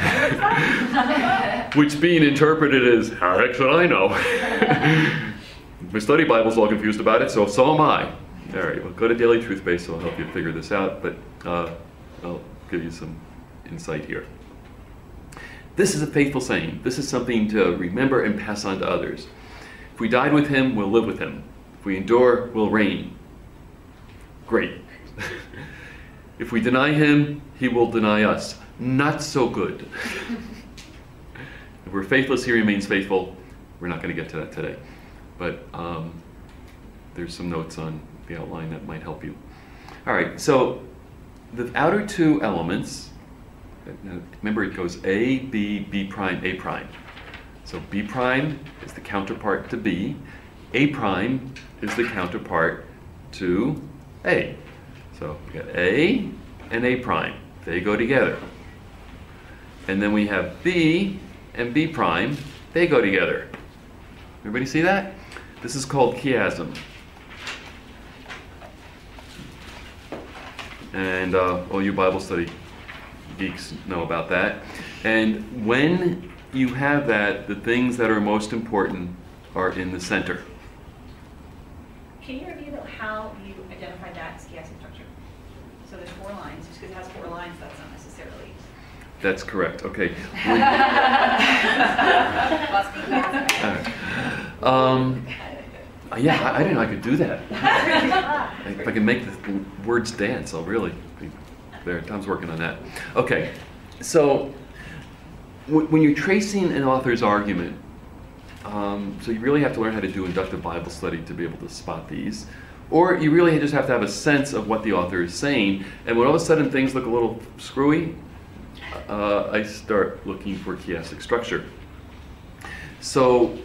Which being interpreted as, how the heck should I know? My study Bible's all confused about it, so am I. All right, well, go to Daily Truth Base, so I'll help you figure this out, but I'll give you some insight here. This is a faithful saying. This is something to remember and pass on to others. If we died with him, we'll live with him. If we endure, we'll reign. Great. If we deny him, he will deny us. Not so good. If we're faithless, he remains faithful. We're not going to get to that today. But there's some notes on the outline that might help you. All right, so the outer 2 elements, remember it goes A, B, B prime, A prime. So B prime is the counterpart to B. A prime is the counterpart to A. So we got A and A prime. They go together. And then we have B and B prime. They go together. Everybody see that? This is called chiasm. And all you Bible study geeks know about that. And when you have that, the things that are most important are in the center. Can you review though how you identify that as chiastic structure? So there's 4 lines. Just because it has 4 lines, that's not necessarily. That's correct. Okay. Yeah, I didn't know I could do that. If I can make the words dance, I'll really be there. Tom's working on that. Okay, so when you're tracing an author's argument, so you really have to learn how to do inductive Bible study to be able to spot these. Or you really just have to have a sense of what the author is saying. And when all of a sudden things look a little screwy, I start looking for chiastic structure. So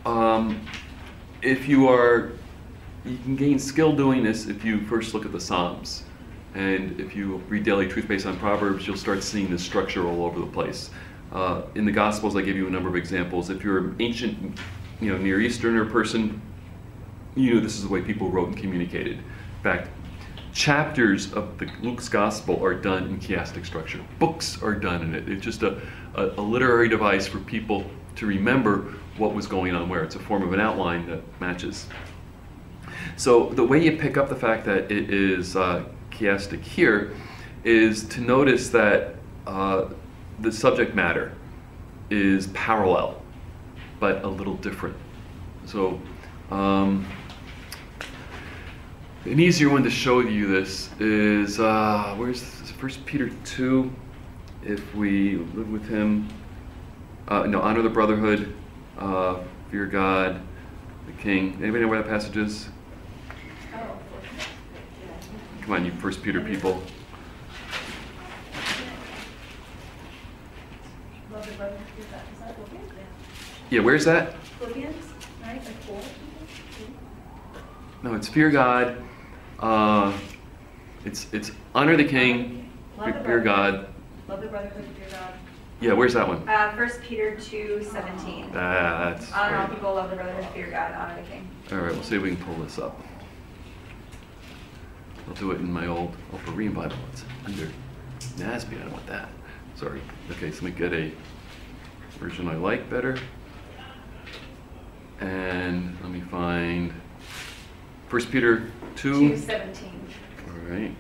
if you can gain skill doing this if you first look at the Psalms. And if you read Daily Truth based on Proverbs, you'll start seeing this structure all over the place. In the Gospels, I give you a number of examples. If you're an ancient, Near Easterner person, this is the way people wrote and communicated. In fact, chapters of Luke's Gospel are done in chiastic structure. Books are done in it. It's just a literary device for people to remember what was going on where. It's a form of an outline that matches. So the way you pick up the fact that it is chiastic here is to notice that the subject matter is parallel, but a little different. So an easier one to show you this is, where's this? 1 Peter 2, if we live with him, honor the brotherhood, fear God, the king. Anybody know where that passage is? Come on, you 1 Peter people. Love the brotherhood, is that Philippians? Yeah, where's that? Philippians, right? Like 4? No, it's fear God. It's honor the king, fear God. Love the brotherhood, fear God. Yeah, where's that one? 1 Peter 2:17. That's Honor all great. people, love the brotherhood, fear God, honor the king. All right, we'll see if we can pull this up. I'll do it in my old Berean Bible. It's under NASB. I don't want that. Sorry. Okay, so let me get a version I like better. And let me find 1 Peter 2. 2:17. All right.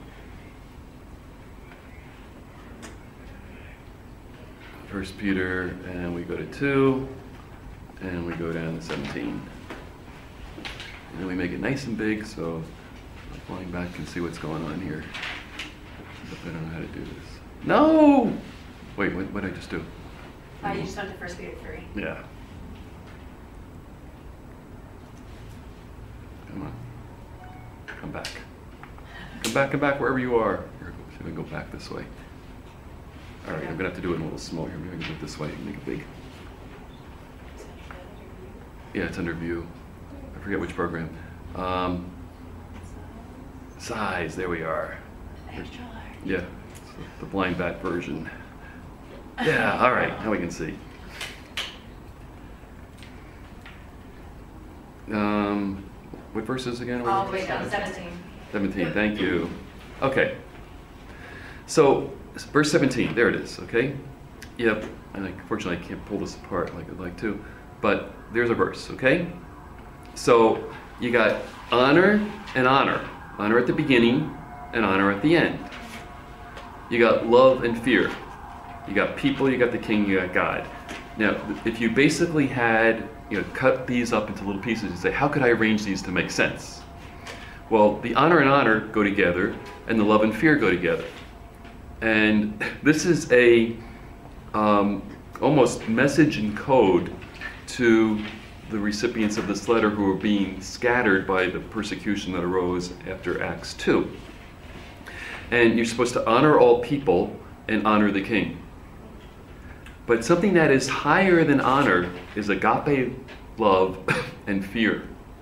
1 Peter, and we go to 2, and we go down to 17. And then we make it nice and big, so I'm flying back and see what's going on here. I don't know how to do this. No! Wait, what did I just do? You just went to 1 Peter 3. Yeah. Come on. Come back. Come back wherever you are. Here, see if I can go back this way. All right, I'm gonna have to do it a little smaller. Maybe I can do it this way and make it big. Yeah, it's under view. I forget which program. Size, there we are. Yeah, it's the blind bat version. Yeah, all right, now we can see. What verses again? All the way down to 17. 17, thank you. Okay. So, verse 17, there it is, okay? Yep, and unfortunately I can't pull this apart like I'd like to, but there's a verse, okay? So, you got honor and honor. Honor at the beginning and honor at the end. You got love and fear. You got people, you got the king, you got God. Now, if you basically had, cut these up into little pieces and say, how could I arrange these to make sense? Well, the honor and honor go together, and the love and fear go together. And this is a almost message and code to the recipients of this letter who are being scattered by the persecution that arose after Acts 2. And you're supposed to honor all people and honor the king. But something that is higher than honor is agape love and fear.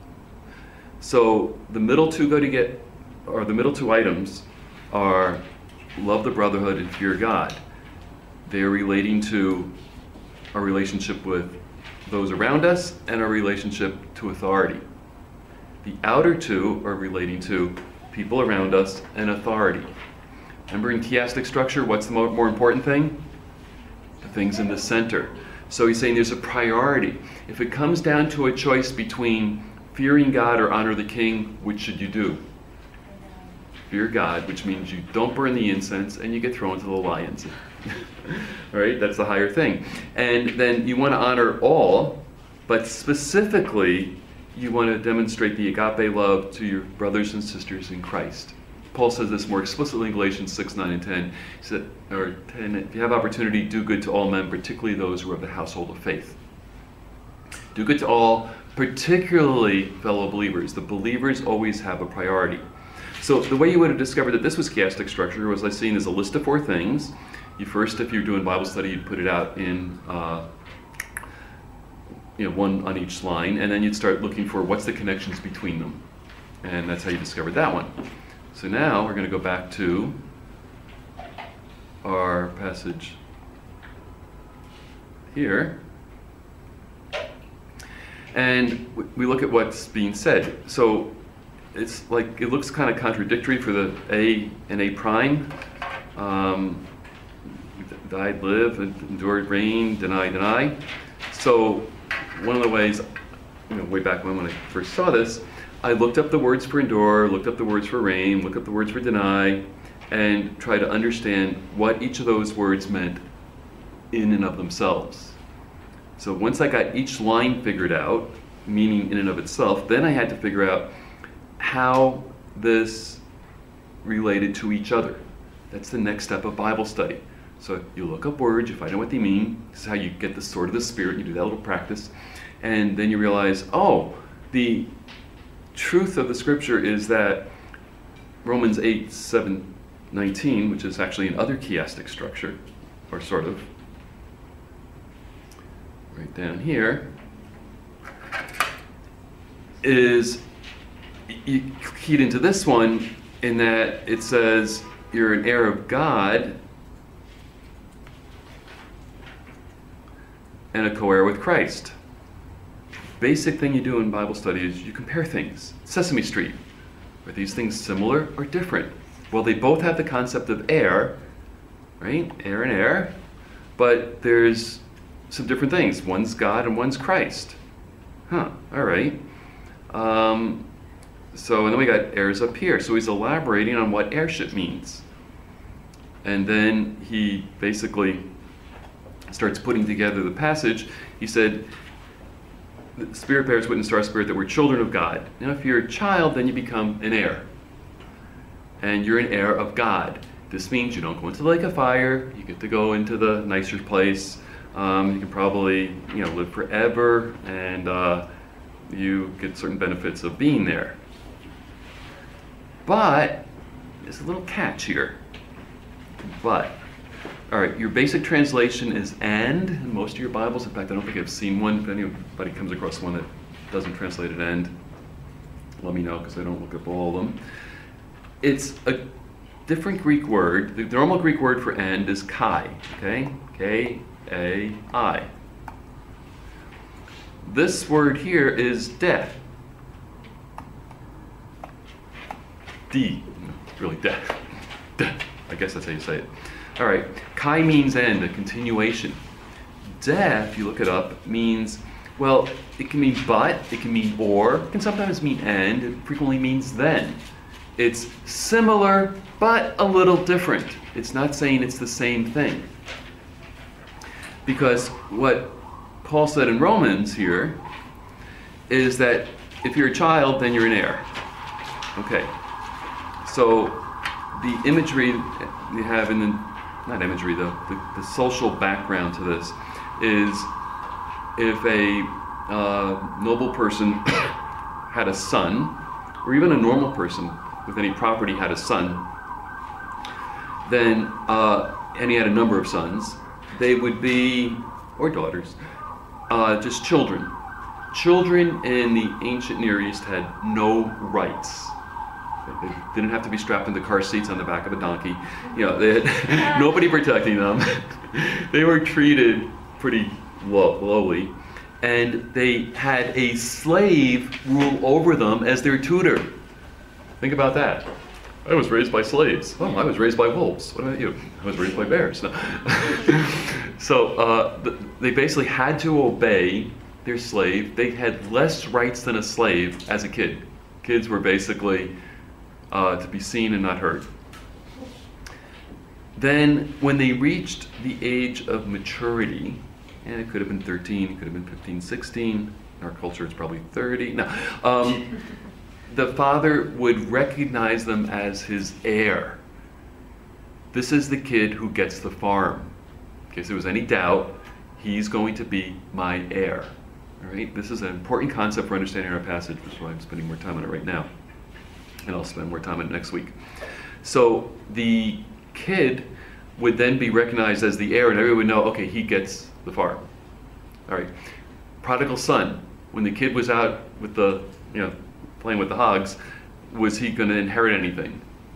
So the middle two the middle two items are love the brotherhood and fear God. They are relating to our relationship with those around us and our relationship to authority. The outer two are relating to people around us and authority. Remember in chiastic structure, what's the more important thing? The things in the center. So he's saying there's a priority. If it comes down to a choice between fearing God or honor the king, which should you do? Fear God, which means you don't burn the incense and you get thrown to the lions. All right, that's the higher thing. And then you want to honor all, but specifically, you want to demonstrate the agape love to your brothers and sisters in Christ. Paul says this more explicitly in Galatians 6, 9, and 10. He said, or 10, if you have opportunity, do good to all men, particularly those who are of the household of faith. Do good to all, particularly fellow believers. The believers always have a priority. So the way you would have discovered that this was chiastic structure was by seeing there's a list of 4 things. You first, if you're doing Bible study, you'd put it out in one on each line, and then you'd start looking for what's the connections between them. And that's how you discovered that one. So now we're going to go back to our passage here. And we look at what's being said. So it's like, it looks kind of contradictory for the A and A prime. Died, live, endured, reign, deny, deny. So one of the ways, way back when I first saw this, I looked up the words for endure, looked up the words for reign, looked up the words for deny, and tried to understand what each of those words meant in and of themselves. So once I got each line figured out, meaning in and of itself, then I had to figure out how this related to each other. That's the next step of Bible study. So you look up words, you find out what they mean. This is how you get the sword of the Spirit. You do that little practice. And then you realize, oh, the truth of the Scripture is that Romans 8, 7, 19, which is actually another chiastic structure, or sort of, right down here, is you keyed into this one in that it says you're an heir of God and a co-heir with Christ. Basic thing you do in Bible study is you compare things. Sesame Street. Are these things similar or different? Well, they both have the concept of heir, right? Heir and heir. But there's some different things. One's God and one's Christ. Huh, all right. So, and then we got heirs up here. So he's elaborating on what heirship means. And then he basically starts putting together the passage. He said, the Spirit bears witness to our spirit that we're children of God. Now, if you're a child, then you become an heir. And you're an heir of God. This means you don't go into the lake of fire. You get to go into the nicer place. You can probably, live forever, and you get certain benefits of being there. But there's a little catch here. But, all right, your basic translation is "and" in most of your Bibles. In fact, I don't think I've seen one. If anybody comes across one that doesn't translate it "and," let me know, because I don't look up all of them. It's a different Greek word. The normal Greek word for "and" is kai, okay? K-A-I. This word here is death. D. It's really death. Death. I guess that's how you say it. All right. Kai means end, a continuation. Death, you look it up, means, well, it can mean but, it can mean or, it can sometimes mean and, it frequently means then. It's similar, but a little different. It's not saying it's the same thing. Because what Paul said in Romans here is that if you're a child, then you're an heir. Okay. So the imagery you have in the, not imagery though, the social background to this is if a noble person had a son, or even a normal person with any property had a son, then, and he had a number of sons, they would be, or daughters, just children. Children in the ancient Near East had no rights. They didn't have to be strapped into car seats on the back of a donkey. They had nobody protecting them. They were treated pretty lowly. And they had a slave rule over them as their tutor. Think about that. I was raised by slaves. Oh, I was raised by wolves. What about you? I was raised by bears. No. So they basically had to obey their slave. They had less rights than a slave as a kid. Kids were basically to be seen and not heard. Then when they reached the age of maturity, and it could have been 13, it could have been 15, 16, in our culture it's probably 30. No, the father would recognize them as his heir. This is the kid who gets the farm. In case there was any doubt, he's going to be my heir. All right? This is an important concept for understanding our passage, which is why I'm spending more time on it right now. And I'll spend more time on it next week. So the kid would then be recognized as the heir, and everyone would know, okay, he gets the farm. All right. Prodigal son, when the kid was out with the, playing with the hogs, was he going to inherit anything?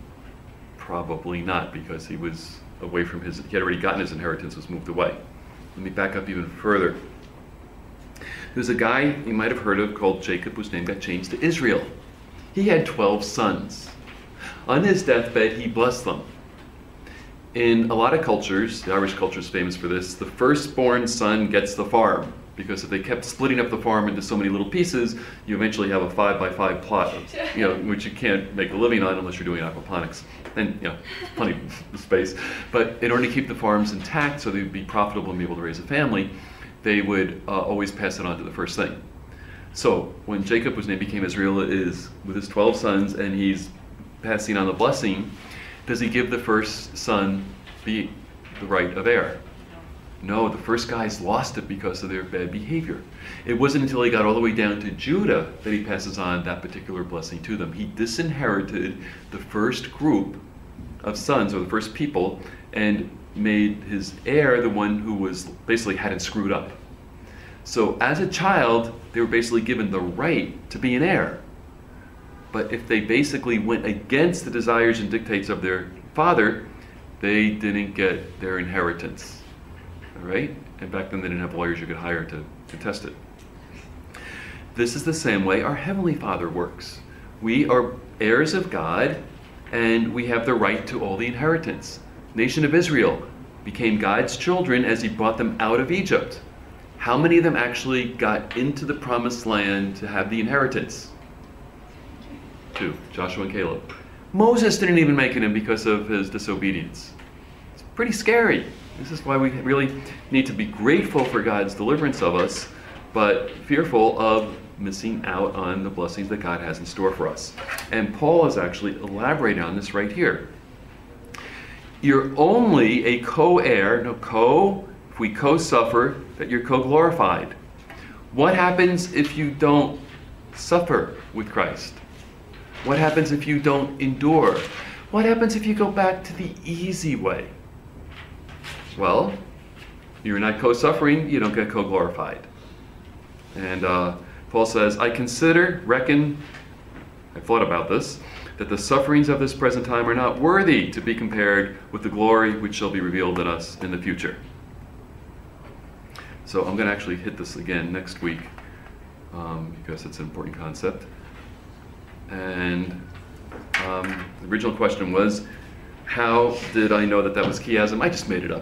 Probably not, because he was away from he had already gotten his inheritance, was moved away. Let me back up even further. There's a guy you might have heard of called Jacob, whose name got changed to Israel. He had 12 sons. On his deathbed, he blessed them. In a lot of cultures, the Irish culture is famous for this, the firstborn son gets the farm. Because if they kept splitting up the farm into so many little pieces, you eventually have a 5-by-5 plot, which you can't make a living on unless you're doing aquaponics. And, plenty of space. But in order to keep the farms intact so they'd be profitable and be able to raise a family, they would always pass it on to the first thing. So when Jacob, whose name became Israel, is with his 12 sons and he's passing on the blessing, does he give the first son the right of heir? No, the first guys lost it because of their bad behavior. It wasn't until he got all the way down to Judah that he passes on that particular blessing to them. He disinherited the first group of sons, or the first people, and made his heir the one who was basically had it screwed up. So as a child, they were basically given the right to be an heir. But if they basically went against the desires and dictates of their father, they didn't get their inheritance. All right? And back then they didn't have lawyers you could hire to test it. This is the same way our Heavenly Father works. We are heirs of God, and we have the right to all the inheritance. Nation of Israel became God's children as he brought them out of Egypt. How many of them actually got into the promised land to have the inheritance? 2, Joshua and Caleb. Moses didn't even make it in because of his disobedience. It's pretty scary. This is why we really need to be grateful for God's deliverance of us, but fearful of missing out on the blessings that God has in store for us. And Paul is actually elaborating on this right here. You're only a co-heir, if we co-suffer, that you're co-glorified. What happens if you don't suffer with Christ? What happens if you don't endure? What happens if you go back to the easy way? Well, you're not co-suffering, you don't get co-glorified. And Paul says, I thought about this, that the sufferings of this present time are not worthy to be compared with the glory which shall be revealed in us in the future. So I'm going to actually hit this again next week, because it's an important concept. And the original question was, how did I know that that was chiasm? I just made it up.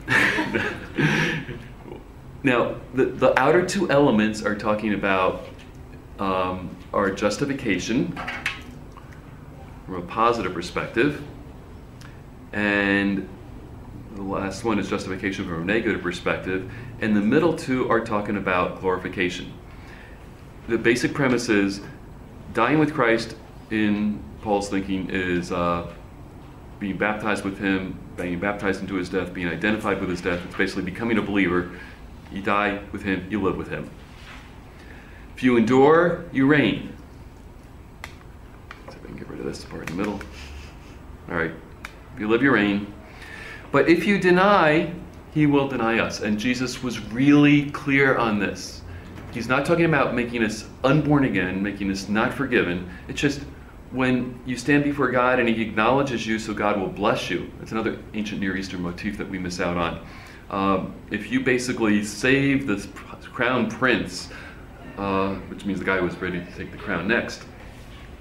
Now, the outer two elements are talking about our justification from a positive perspective, and the last one is justification from a negative perspective, and the middle two are talking about glorification. The basic premise is dying with Christ, in Paul's thinking, is being baptized with him, being baptized into his death, being identified with his death. It's basically becoming a believer. You die with him, you live with him. If you endure, you reign. Let's see if I can get rid of this part in the middle. All right. If you live, you reign. But if you deny, he will deny us. And Jesus was really clear on this. He's not talking about making us unborn again, making us not forgiven. It's just when you stand before God and he acknowledges you so God will bless you. That's another ancient Near Eastern motif that we miss out on. If you basically save this crown prince, which means the guy who was ready to take the crown next,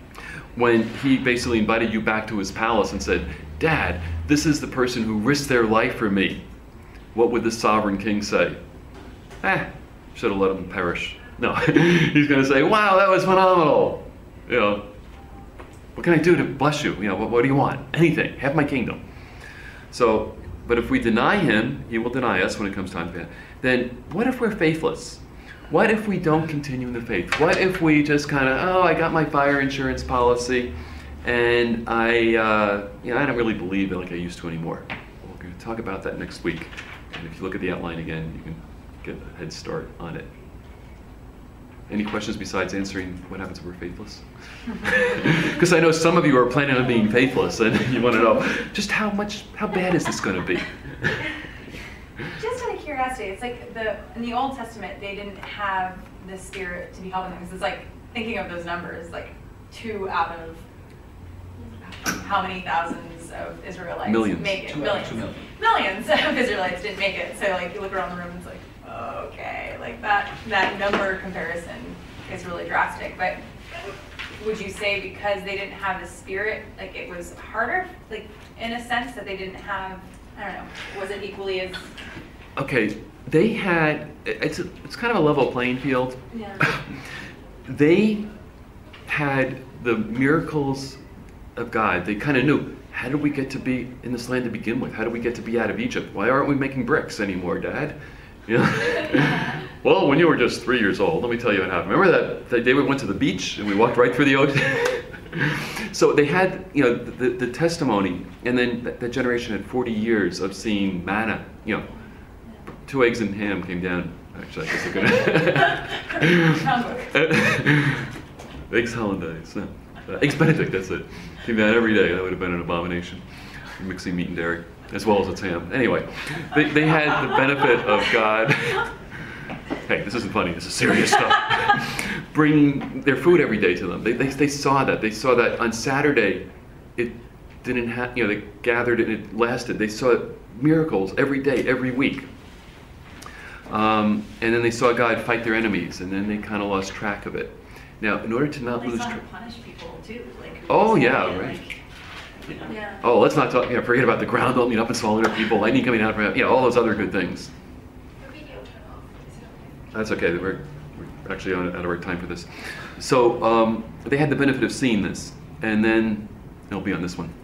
when he basically invited you back to his palace and said, Dad, this is the person who risked their life for me, what would the sovereign king say? Should have let him perish. No, he's going to say, wow, that was phenomenal. You know, what can I do to bless you? You know, what do you want? Anything. Have my kingdom. So, but if we deny him, he will deny us when it comes time to that. Then what if we're faithless? What if we don't continue in the faith? What if we just kind of, I got my fire insurance policy, and I don't really believe it like I used to anymore. We're going to talk about that next week. And if you look at the outline again, you can get a head start on it. Any questions besides answering what happens if we're faithless? Because I know some of you are planning on being faithless, and you want to know just how bad is this going to be? Just out of curiosity, it's like in the Old Testament, they didn't have the Spirit to be helping them. Because it's like, thinking of those numbers, like 2 out of how many thousands of Israelites Millions. make it? 2 out of 2 million. Millions of Israelites didn't make it. So like, you look around the room and it's like, okay, like that number comparison is really drastic. But would you say because they didn't have the Spirit, like it was harder, like in a sense that they didn't have, I don't know, was it equally as? Okay, they had, it's kind of a level playing field. Yeah. They had the miracles of God. They kind of knew, how did we get to be in this land to begin with? How did we get to be out of Egypt? Why aren't we making bricks anymore, Dad? You know? Well, when you were just 3 years old, let me tell you what happened. Remember that day we went to the beach and we walked right through the ocean? So they had, the testimony, and then that generation had 40 years of seeing manna. 2 eggs and ham came down. Actually, I guess it could. Eggs hollandaise. No. Eggs Benedict, that's it. Came down every day. That would have been an abomination. Mixing meat and dairy, as well as its ham. Anyway, they had the benefit of God. Hey, this isn't funny. This is serious stuff. Bringing their food every day to them. They saw that. They saw that on Saturday, it didn't have. They gathered and it lasted. They saw miracles every day, every week. And then they saw God fight their enemies, and then they kind of lost track of it. Now, in order to not lose track. They saw him punish people too. Like, Oh yeah, right. Yeah. Oh, let's not talk. Forget about the ground opening up and swallowing up people, lightning coming out from all those other good things. The video turned off. Is it okay? That's okay. We're actually out of our time for this. So they had the benefit of seeing this, and then it'll be on this one.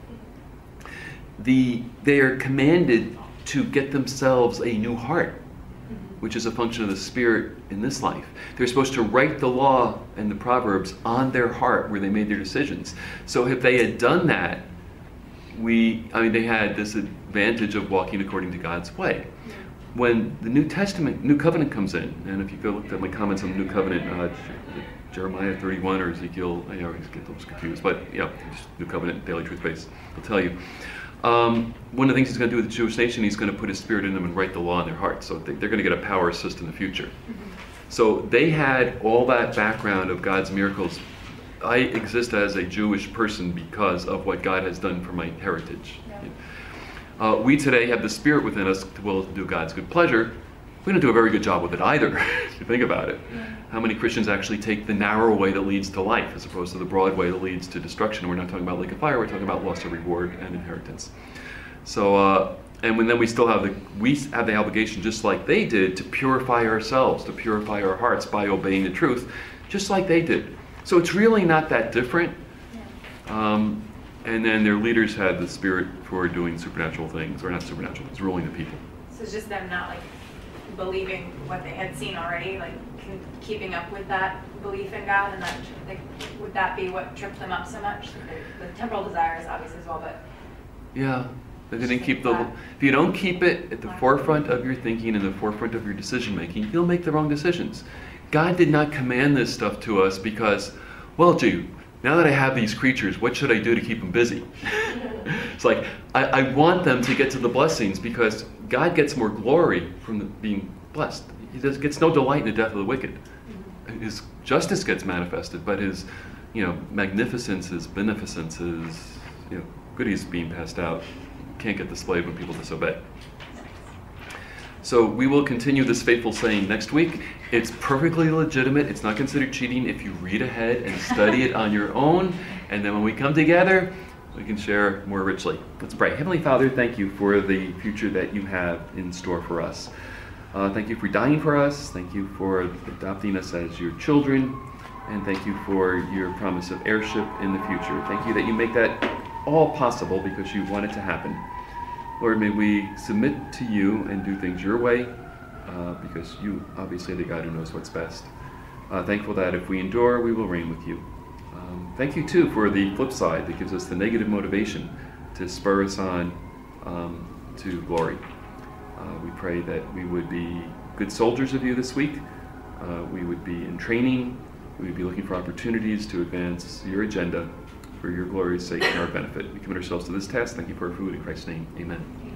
They are commanded to get themselves a new heart, which is a function of the Spirit in this life. They're supposed to write the law and the Proverbs on their heart where they made their decisions. So if they had done that, they had this advantage of walking according to God's way. When the New Covenant comes in, and if you go look at my comments on the New Covenant, Jeremiah 31 or Ezekiel, I always get those confused, but just New Covenant, Daily Truth Base, will tell you. One of the things he's going to do with the Jewish nation, he's going to put his Spirit in them and write the law in their hearts. So they're going to get a power assist in the future. So they had all that background of God's miracles. I exist as a Jewish person because of what God has done for my heritage. Yeah. We today have the Spirit within us to will do God's good pleasure. We don't do a very good job with it either, if you think about it. Yeah. How many Christians actually take the narrow way that leads to life as opposed to the broad way that leads to destruction? We're not talking about lake of fire, we're talking about loss of reward and inheritance. So, and then we still have the obligation, just like they did, to purify ourselves, to purify our hearts by obeying the truth, just like they did. So it's really not that different. Yeah. And then their leaders had the Spirit for doing supernatural things, or not supernatural, it's ruling the people. So it's just them not believing what they had seen already, keeping up with that belief in God, and that would that be what tripped them up so much? The temporal desires, obviously, as well, but yeah, they didn't keep if you don't keep it at the forefront of your thinking and the forefront of your decision making, you'll make the wrong decisions. God did not command this stuff to us because, well, gee, now that I have these creatures, what should I do to keep them busy? It's like, I want them to get to the blessings because God gets more glory from being blessed. He gets no delight in the death of the wicked. His justice gets manifested, but his magnificence, his beneficence, his goodies being passed out can't get displayed when people disobey. So we will continue this faithful saying next week. It's perfectly legitimate. It's not considered cheating if you read ahead and study it on your own And then when we come together, we can share more richly. Let's pray. Heavenly Father, thank you for the future that you have in store for us. Thank you for dying for us. Thank you for adopting us as your children. And thank you for your promise of heirship in the future. Thank you that you make that all possible because you want it to happen. Lord, may we submit to you and do things your way because you obviously are the God who knows what's best. Thankful that if we endure, we will reign with you. Thank you, too, for the flip side that gives us the negative motivation to spur us on to glory. We pray that we would be good soldiers of you this week. We would be in training. We would be looking for opportunities to advance your agenda for your glory's sake and our benefit. We commit ourselves to this task. Thank you for our food. In Christ's name, amen.